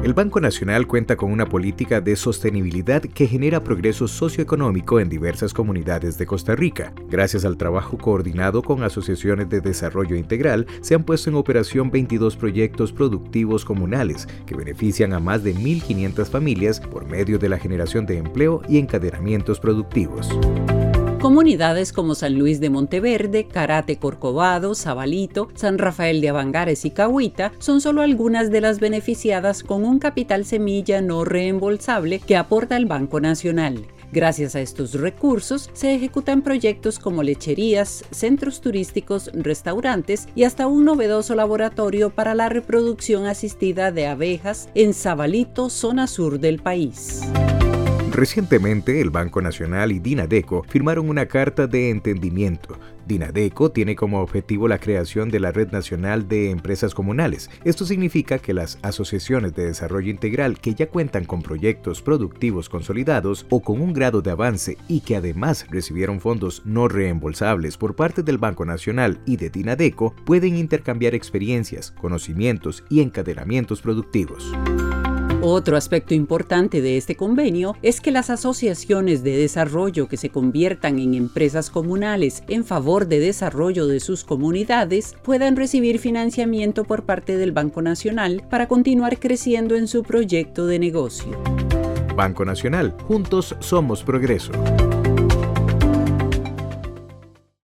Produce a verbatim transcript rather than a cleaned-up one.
El Banco Nacional cuenta con una política de sostenibilidad que genera progreso socioeconómico en diversas comunidades de Costa Rica. Gracias al trabajo coordinado con asociaciones de desarrollo integral, se han puesto en operación veintidós proyectos productivos comunales que benefician a más de mil quinientas familias por medio de la generación de empleo y encadenamientos productivos. Comunidades como San Luis de Monteverde, Carate Corcovado, Sabalito, San Rafael de Avangares y Cahuita son solo algunas de las beneficiadas con un capital semilla no reembolsable que aporta el Banco Nacional. Gracias a estos recursos se ejecutan proyectos como lecherías, centros turísticos, restaurantes y hasta un novedoso laboratorio para la reproducción asistida de abejas en Sabalito, zona sur del país. Recientemente, el Banco Nacional y Dinadeco firmaron una carta de entendimiento. Dinadeco tiene como objetivo la creación de la Red Nacional de Empresas Comunales. Esto significa que las asociaciones de desarrollo integral que ya cuentan con proyectos productivos consolidados o con un grado de avance y que además recibieron fondos no reembolsables por parte del Banco Nacional y de Dinadeco pueden intercambiar experiencias, conocimientos y encadenamientos productivos. Otro aspecto importante de este convenio es que las asociaciones de desarrollo que se conviertan en empresas comunales en favor de desarrollo de sus comunidades puedan recibir financiamiento por parte del Banco Nacional para continuar creciendo en su proyecto de negocio. Banco Nacional, juntos somos progreso.